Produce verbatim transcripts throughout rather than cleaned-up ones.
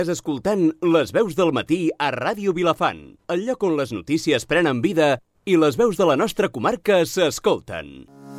Estàs escoltant Les Veus del Matí a Ràdio Vilafant, el lloc on les notícies prenen vida i les veus de la nostra comarca s'escolten.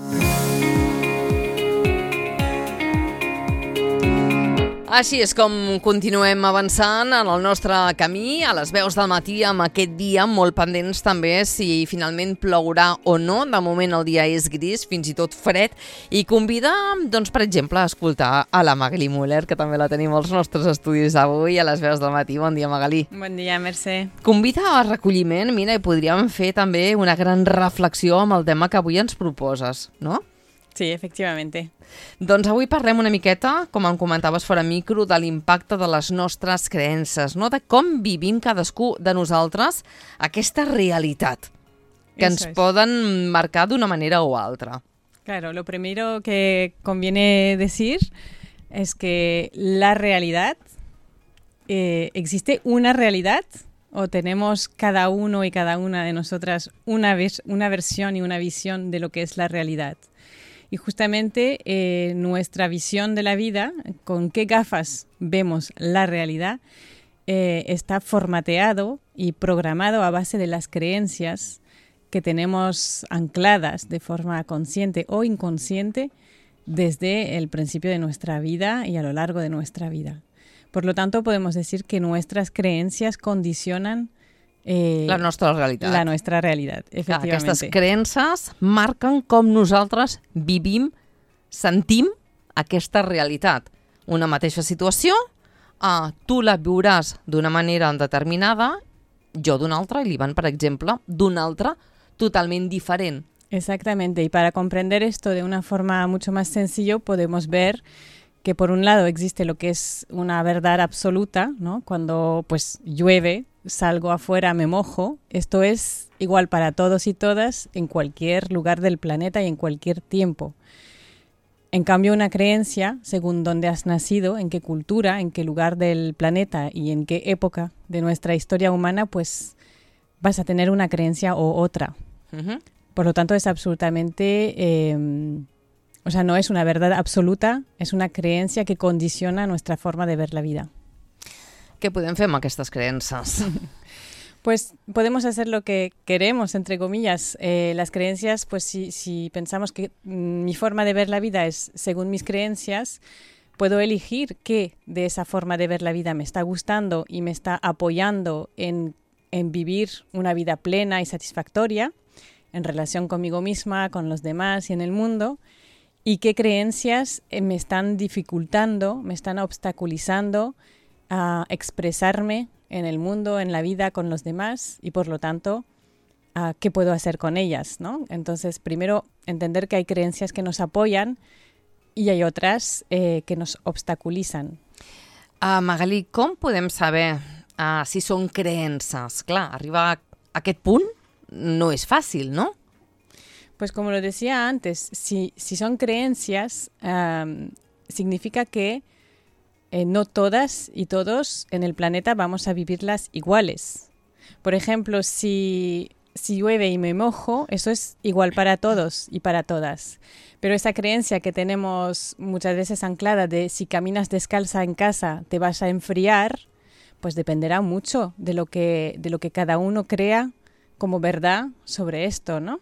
Així és com continuem avançant en el nostre camí, a les veus del matí, amb aquest dia molt pendents també si finalment plourà o no. De moment el dia és gris, fins i tot fred, i convida, doncs, per exemple, a escoltar a la Magali Müller, que també la tenim als nostres estudis avui, a les veus del matí. Bon dia, Magali. Bon dia, Mercè. Convida a recolliment, mira, i podríem fer també una gran reflexió amb el tema que avui ens proposes, no? Sí, efectivamente. Doncs avui parlem una miqueta, com em comentaves fora micro, de l'impacte de les nostres creences, no? De com vivim cadascú de nosaltres aquesta realitat que ens Eso es. poden marcar d'una manera o altra. Claro, lo primero que conviene decir es que la realidad, eh, existe una realidad o tenemos cada uno y cada una de nosotras una, ves- una versión y una visión de lo que es la realidad. Y justamente eh, nuestra visión de la vida, con qué gafas vemos la realidad, eh, está formateado y programado a base de las creencias que tenemos ancladas de forma consciente o inconsciente desde el principio de nuestra vida y a lo largo de nuestra vida. Por lo tanto, podemos decir que nuestras creencias condicionan Eh, La nostra realitat. La nuestra realidad, Clar, efectivamente. aquestes creences marquen com nosaltres vivim, sentim aquesta realitat. Una mateixa situació, uh, tu la viuràs d'una manera determinada, jo d'una altra, i l'Ivan, per exemple, d'una altra totalment diferent. Exactamente, y para comprender esto de una forma mucho más sencilla podemos ver que por un lado existe lo que es una verdad absoluta, ¿no? Cuando pues llueve, salgo afuera, me mojo. Esto es igual para todos y todas en cualquier lugar del planeta y en cualquier tiempo. En cambio, una creencia, según dónde has nacido, en qué cultura, en qué lugar del planeta y en qué época de nuestra historia humana, pues vas a tener una creencia o otra. Uh-huh. Por lo tanto, es absolutamente... Eh, o sea, no es una verdad absoluta, es una creencia que condiciona nuestra forma de ver la vida. Què podem fer amb aquestes creences? Pues podemos hacer lo que queremos, entre comillas. Eh, las creencias, pues si, si pensamos que mm, mi forma de ver la vida es según mis creencias, puedo elegir qué de esa forma de ver la vida me está gustando y me está apoyando en, en vivir una vida plena y satisfactoria en relación conmigo misma, con los demás y en el mundo. Y qué creencias eh, me están dificultando, me están obstaculizando a expresarme en el mundo, en la vida, con los demás y por lo tanto, uh, ¿qué puedo hacer con ellas? ¿No? Entonces, primero, entender que hay creencias que nos apoyan y hay otras eh, que nos obstaculizan. Uh, Magali, com podem saber uh, si són creences? Clar, arribar a aquest punt no és fàcil, no? Pues como lo decía antes, si, si son creencias, um, significa que eh, no todas y todos en el planeta vamos a vivirlas iguales. Por ejemplo, si, si llueve y me mojo, eso es igual para todos y para todas. Pero esa creencia que tenemos muchas veces anclada de si caminas descalza en casa te vas a enfriar, pues dependerá mucho de lo que, de lo que cada uno crea como verdad sobre esto, ¿no?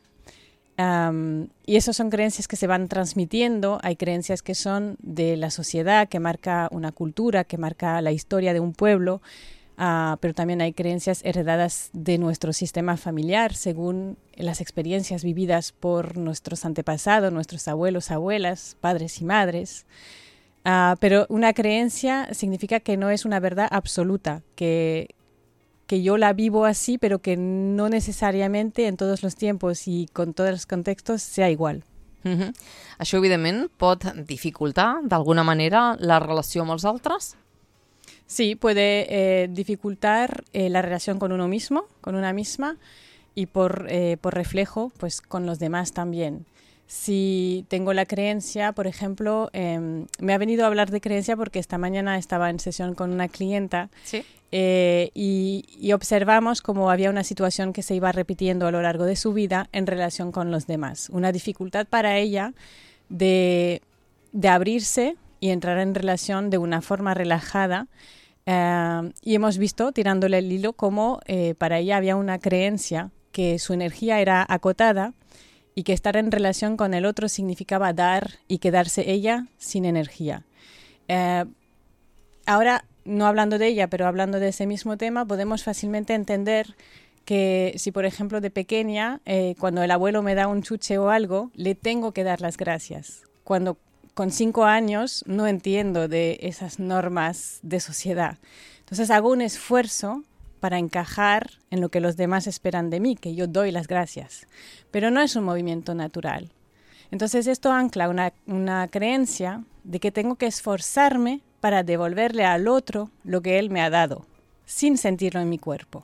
Um, y esas son creencias que se van transmitiendo. Hay creencias que son de la sociedad, que marca una cultura, que marca la historia de un pueblo, uh, pero también hay creencias heredadas de nuestro sistema familiar, según las experiencias vividas por nuestros antepasados, nuestros abuelos, abuelas, padres y madres. Uh, pero una creencia significa que no es una verdad absoluta, que... que yo la vivo así, pero que no necessàriamente en tots els tiempos i con tots els contextos sea igual. Uh-huh. Això, evidentment, pot dificultar, d'alguna manera, la relació amb els altres? Sí, puede eh, dificultar eh, la relación con uno mismo, con una misma, y por, eh, por reflejo, pues con los demás también. Si tengo la creencia, por ejemplo, eh, me ha venido a hablar de creencia porque esta mañana estaba en sesión con una clienta. Sí. Eh, y, y observamos cómo había una situación que se iba repitiendo a lo largo de su vida en relación con los demás. Una dificultad para ella de, de abrirse y entrar en relación de una forma relajada Eh, y hemos visto, tirándole el hilo, cómo eh, para ella había una creencia que su energía era acotada y que estar en relación con el otro significaba dar y quedarse ella sin energía. Eh, ahora, no hablando de ella, pero hablando de ese mismo tema, podemos fácilmente entender que si, por ejemplo, de pequeña, eh, cuando el abuelo me da un chuche o algo, le tengo que dar las gracias. Cuando con cinco años no entiendo de esas normas de sociedad. Entonces hago un esfuerzo para encajar en lo que los demás esperan de mí, que yo doy las gracias. Pero no es un movimiento natural. Entonces esto ancla una, una creencia de que tengo que esforzarme para devolverle al otro lo que él me ha dado, sin sentirlo en mi cuerpo.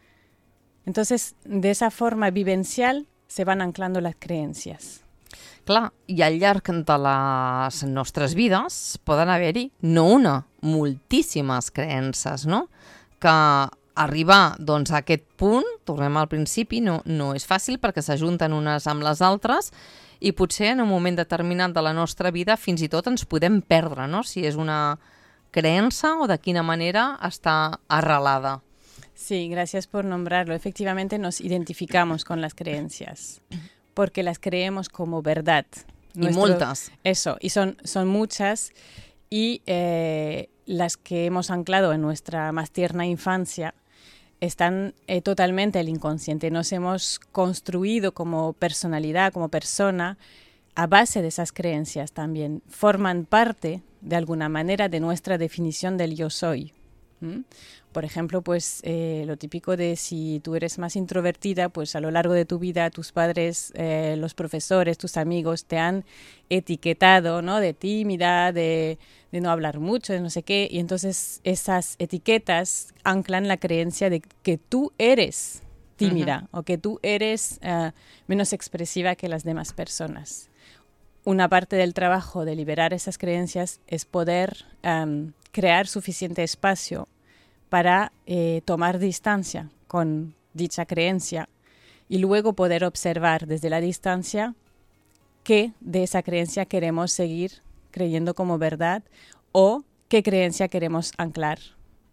Entonces, de esa forma vivencial se van anclando las creencias. Clar, i al llarg de les nostres vides poden haver-hi, no una, moltíssimes creences, no? Que arribar doncs, a aquest punt, tornem al principi, no, no és fàcil perquè s'ajunten unes amb les altres i potser en un moment determinat de la nostra vida fins i tot ens podem perdre, no? Si és una creença o de quina manera està arrelada. Sí, gracias por nombrarlo. Efectivamente nos identificamos con las creencias, porque las creemos como verdad. Y Nuestro, multas. Eso, y son, son muchas, y eh, las que hemos anclado en nuestra más tierna infancia están eh, totalmente en el inconsciente. Nos hemos construido como personalidad, como persona, a base de esas creencias también. Forman parte, de alguna manera, de nuestra definición del yo soy. ¿Mm? Por ejemplo, pues eh, lo típico de si tú eres más introvertida, pues a lo largo de tu vida tus padres, eh, los profesores, tus amigos te han etiquetado, ¿no? De tímida, de, de no hablar mucho, de no sé qué, y entonces esas etiquetas anclan la creencia de que tú eres tímida uh-huh. o que tú eres uh, menos expresiva que las demás personas. Una parte del trabajo de liberar esas creencias es poder um, crear suficiente espacio para eh, tomar distancia con dicha creencia y luego poder observar desde la distancia qué de esa creencia queremos seguir creyendo como verdad o qué creencia queremos anclar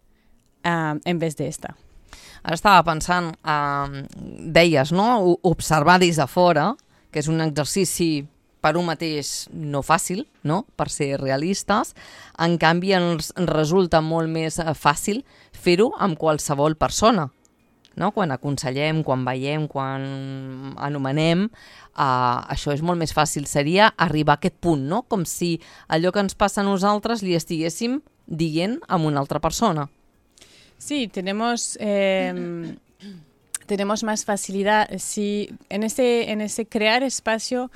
uh, en vez de esta. Ara estava pensant, uh, deies, no? Observar des de fora, que és un exercici per un mateix no fàcil, no? Per ser realistes. En canvi, ens resulta molt més fàcil fer-ho amb qualsevol persona. No? Quan aconsellem, quan veiem, quan anomenem, uh, això és molt més fàcil. Seria arribar a aquest punt, no? Com si allò que ens passa a nosaltres li estiguéssim dient a una altra persona. Sí, tenemos... Eh... tenemos más facilidad. Si en ese, en ese crear espacio...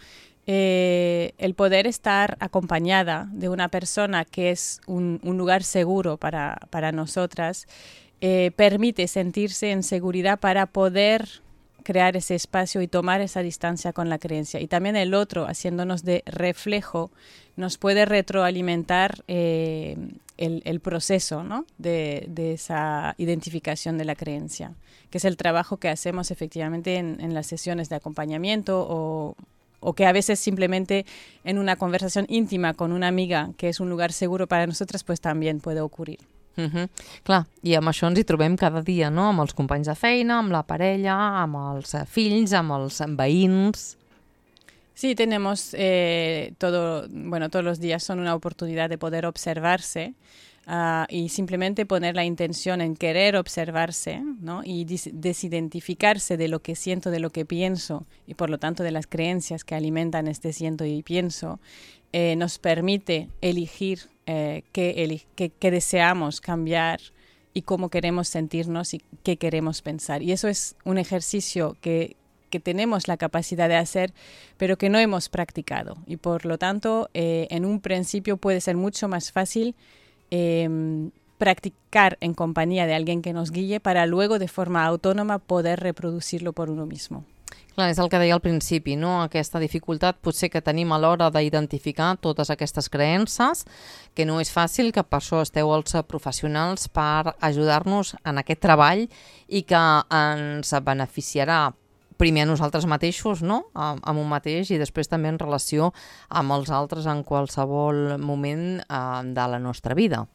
Eh, el poder estar acompañada de una persona que es un, un lugar seguro para, para nosotras eh, permite sentirse en seguridad para poder crear ese espacio y tomar esa distancia con la creencia. Y también el otro, haciéndonos de reflejo, nos puede retroalimentar eh, el, el proceso, ¿no? de, de esa identificación de la creencia, que es el trabajo que hacemos efectivamente en, en las sesiones de acompañamiento o o que a veces simplemente en una conversación íntima con una amiga, que es un lugar seguro para nosotras, pues también puede ocurrir. Uh-huh. Clar, i amb això ens hi trobem cada dia, no? Amb els companys de feina, amb la parella, amb els fills, amb els veïns... Sí, tenemos eh, todo, bueno, todos los días son una oportunidad de poder observarse uh, y simplemente poner la intención en querer observarse, ¿no? Y dis- desidentificarse de lo que siento, de lo que pienso y por lo tanto de las creencias que alimentan este siento y pienso, eh, nos permite elegir eh, qué, eli- qué, qué deseamos cambiar y cómo queremos sentirnos y qué queremos pensar. Y eso es un ejercicio que que tenemos la capacidad de hacer, pero que no hemos practicado. Y por lo tanto, eh, en un principio puede ser mucho más fácil eh, practicar en compañía de alguien que nos guíe para luego, de forma autónoma, poder reproducirlo por uno mismo. Clar, és el que deia al principi, no? Aquesta dificultat potser que tenim a l'hora d'identificar totes aquestes creences, que no és fàcil, que per això esteu els professionals per ajudar-nos en aquest treball i que ens beneficiarà primer a nosaltres mateixos, no? Amb un mateix i després també en relació amb els altres en qualsevol moment eh, de la nostra vida.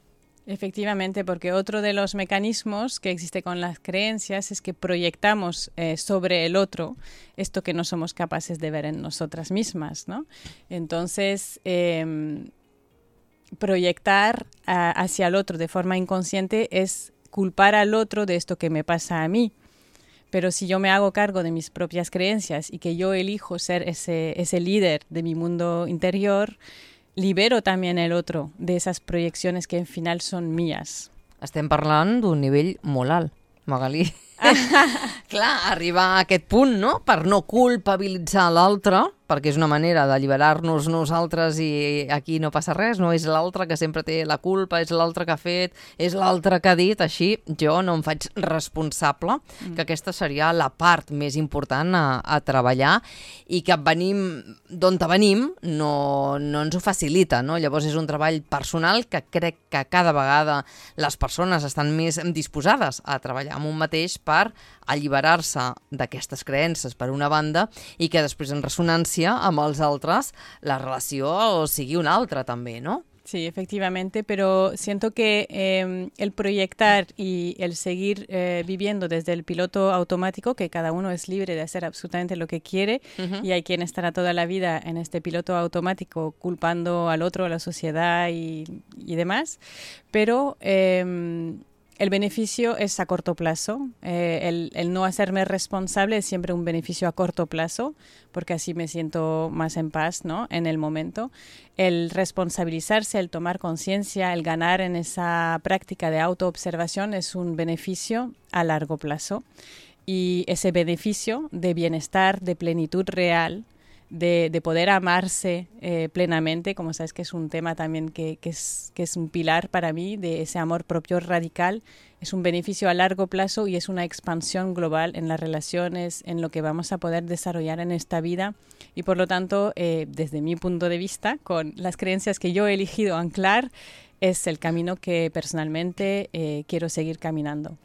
Efectivamente, porque otro de los mecanismos que existe con las creencias es que proyectamos eh, sobre el otro esto que no somos capaces de ver en nosotras mismas, ¿no? Entonces, eh, proyectar a, hacia el otro de forma inconsciente es culpar al otro de esto que me pasa a mí. Pero si yo me hago cargo de mis propias creencias y que yo elijo ser ese, ese líder de mi mundo interior, libero también el otro de esas proyecciones que en final son mías. Estem parlant d'un nivell molt alt, Magalí. Clar, arribar a aquest punt, no?, per no culpabilitzar l'altre, perquè és una manera d'alliberar-nos nosaltres i aquí no passa res, no és l'altre que sempre té la culpa, és l'altre que ha fet, és l'altre que ha dit, així jo no em faig responsable, mm. que aquesta seria la part més important a, a treballar i que venim d'on venim no, no ens ho facilita, no? Llavors és un treball personal que crec que cada vegada les persones estan més disposades a treballar amb un mateix per alliberar-se d'aquestes creences per una banda i que després en ressonància amb els altres la relació sigui una altra també, ¿no? Sí, efectivamente, pero siento que eh, el proyectar y el seguir eh, viviendo desde el piloto automático, que cada uno es libre de hacer absolutamente lo que quiere, uh-huh. y hay quien estará toda la vida en este piloto automático culpando al otro, a la sociedad y, y demás, pero eh, el beneficio es a corto plazo. Eh, el, el no hacerme responsable es siempre un beneficio a corto plazo, porque así me siento más en paz, ¿no?, en el momento. El responsabilizarse, el tomar conciencia, el ganar en esa práctica de autoobservación es un beneficio a largo plazo. Y ese beneficio de bienestar, de plenitud real, De, de poder amarse eh, plenamente, como sabes que es un tema también que, que, es, que es un pilar para mí, de ese amor propio radical, es un beneficio a largo plazo y es una expansión global en las relaciones, en lo que vamos a poder desarrollar en esta vida y por lo tanto, eh, desde mi punto de vista, con las creencias que yo he elegido anclar, es el camino que personalmente eh, quiero seguir caminando.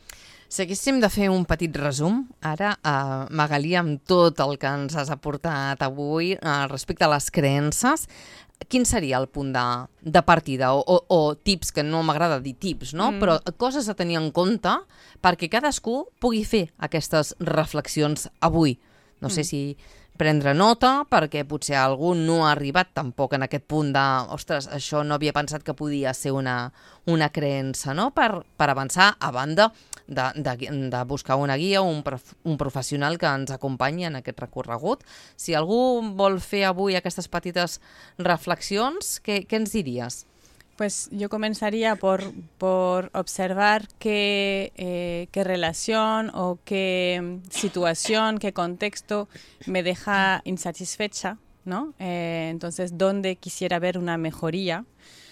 Si haguéssim de fer un petit resum, ara, uh, Magalí, amb tot el que ens has aportat avui uh, respecte a les creences, quin seria el punt de, de partida? O, o, o tips, que no m'agrada dir tips, no? Mm. Però coses a tenir en compte perquè cadascú pugui fer aquestes reflexions avui. No mm. sé si prendre nota, perquè potser algú no ha arribat tampoc en aquest punt de ostres, això no havia pensat que podia ser una, una creença, no? Per, per avançar, a banda de, de, de buscar una guia o un, prof, un professional que ens acompanyi en aquest recorregut. Si algú vol fer avui aquestes petites reflexions, què, què ens diries? Pues yo comenzaría por, por observar qué, eh, qué relación o qué situación, qué contexto me deja insatisfecha, ¿no? Eh, entonces, ¿dónde quisiera ver una mejoría?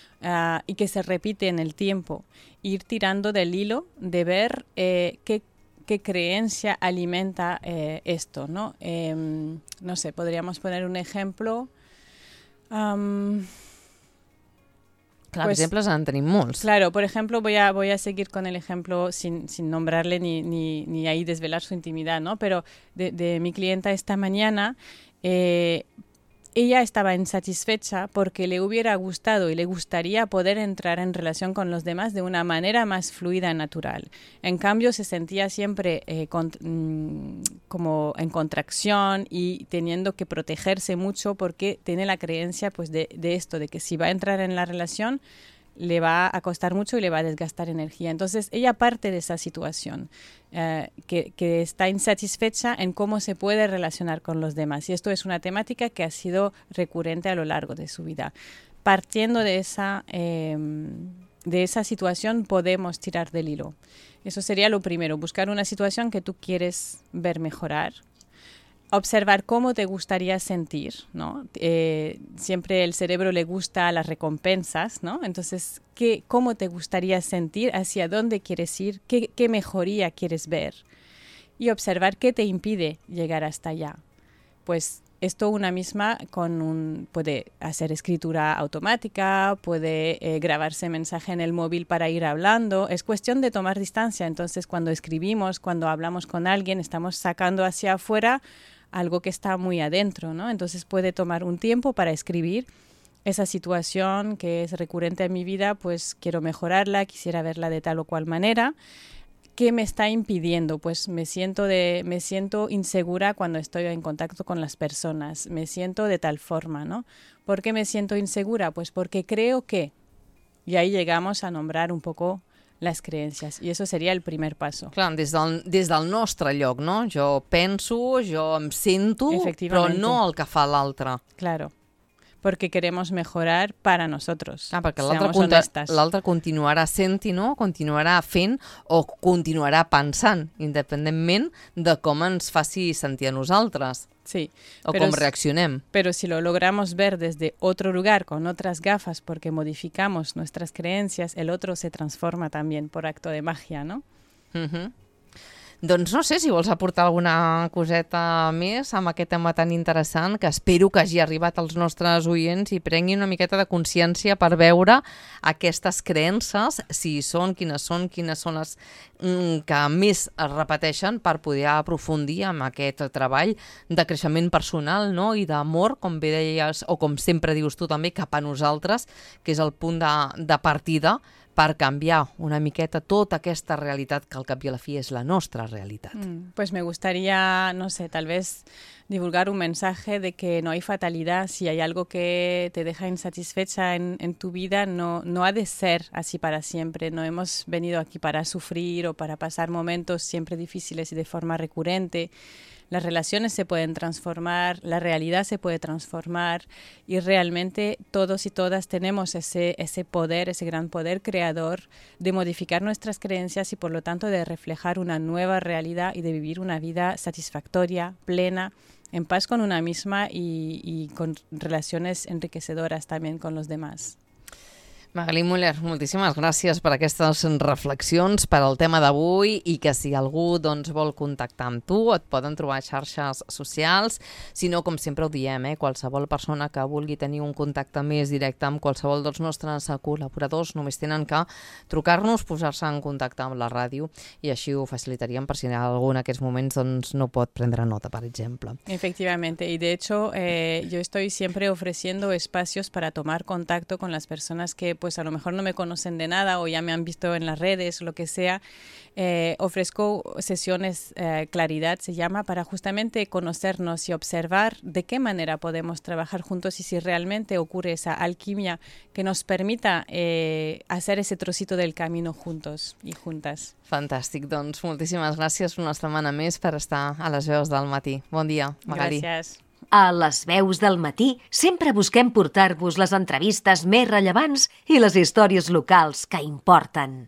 Uh, y que se repite en el tiempo. Ir tirando del hilo de ver eh, qué, qué creencia alimenta eh, esto, ¿no? Eh, no sé, podríamos poner un ejemplo... Um, Clar, pues, ejemplos en tenim molts. Claro, por ejemplo, voy a, voy a seguir con el ejemplo sin, sin nombrarle ni, ni, ni ahí desvelar su intimidad, ¿no? Pero de, de mi clienta esta mañana, eh, ella estaba insatisfecha porque le hubiera gustado y le gustaría poder entrar en relación con los demás de una manera más fluida y natural. En cambio, se sentía siempre eh, con, mmm, como en contracción y teniendo que protegerse mucho porque tiene la creencia pues, de, de esto, de que si va a entrar en la relación le va a costar mucho y le va a desgastar energía. Entonces, ella parte de esa situación, eh, que, que está insatisfecha en cómo se puede relacionar con los demás. Y esto es una temática que ha sido recurrente a lo largo de su vida. Partiendo de esa, eh, de esa situación, podemos tirar del hilo. Eso sería lo primero, buscar una situación que tú quieres ver mejorar. Observar cómo te gustaría sentir, ¿no? Eh, siempre el cerebro le gusta las recompensas, ¿no? Entonces, ¿qué, ¿cómo te gustaría sentir? ¿Hacia dónde quieres ir? ¿Qué, qué mejoría quieres ver? Y observar qué te impide llegar hasta allá. Pues esto una misma con un, puede hacer escritura automática, puede eh, grabarse mensaje en el móvil para ir hablando. Es cuestión de tomar distancia. Entonces, cuando escribimos, cuando hablamos con alguien, estamos sacando hacia afuera algo que está muy adentro, ¿no? Entonces puede tomar un tiempo para escribir esa situación que es recurrente en mi vida, pues quiero mejorarla, quisiera verla de tal o cual manera. ¿Qué me está impidiendo? Pues me siento, de, me siento insegura cuando estoy en contacto con las personas, me siento de tal forma, ¿no? ¿Por qué me siento insegura? Pues porque creo que, y ahí llegamos a nombrar un poco les creences, i això seria el primer passo. Clar, des del, des del nostre lloc, no? Jo penso, jo em sento, però no el que fa l'altre. Claro, porque queremos mejorar para nosotros. Ah, perquè l'altre continuarà sent-hi, no? Continuarà fent o continuarà pensant, independentment de com ens faci sentir a nosaltres. Sí, o com reaccionem. Pero si lo logramos ver desde otro lugar, con otras gafas, porque modificamos nuestras creencias, el otro se transforma también por acto de magia, ¿no? Uh-huh. Doncs no sé si vols aportar alguna coseta més amb aquest tema tan interessant, que espero que hagi arribat als nostres oients i prenguin una miqueta de consciència per veure aquestes creences, si són, quines són, quines són les mm, que més es repeteixen, per poder aprofundir amb aquest treball de creixement personal, no? I d'amor, com bé deies, o com sempre dius tu també, cap a nosaltres, que és el punt de, de partida per canviar una miqueta tota aquesta realitat que al cap i a la fi és la nostra realitat. Mm, pues me gustaría, no sé, tal vez divulgar un mensaje de que no hay fatalidad. Si hay algo que te deja insatisfecha en, en tu vida, no, no ha de ser así para siempre. No hemos venido aquí para sufrir o para pasar momentos siempre difíciles y de forma recurrente. Las relaciones se pueden transformar, la realidad se puede transformar y realmente todos y todas tenemos ese, ese poder, ese gran poder creador de modificar nuestras creencias y por lo tanto de reflejar una nueva realidad y de vivir una vida satisfactoria, plena, en paz con una misma y, y con relaciones enriquecedoras también con los demás. Magalí Muller, moltíssimes gràcies per aquestes reflexions, per al tema d'avui, i que si algú doncs, vol contactar amb tu, et poden trobar a xarxes socials. Si no, com sempre ho diem, eh, qualsevol persona que vulgui tenir un contacte més directe amb qualsevol dels nostres col·laboradors només tenen que trucar-nos, posar-se en contacte amb la ràdio, i així ho facilitaríem per si algú en aquests moments doncs, no pot prendre nota, per exemple. Efectivamente, y de hecho eh, yo estoy siempre ofreciendo espacios para tomar contacto con las personas que pues a lo mejor no me conocen de nada o ya me han visto en las redes, lo que sea. Eh, ofrezco sesiones eh, Claridad, se llama, para justamente conocernos y observar de qué manera podemos trabajar juntos y si realmente ocurre esa alquimia que nos permita eh, hacer ese trocito del camino juntos y juntas. Fantàstic, doncs moltíssimes gràcies una setmana més per estar a les veus del matí. Bon dia, Magalí. Gràcies. A les veus del matí sempre busquem portar-vos les entrevistes més rellevants i les històries locals que importen.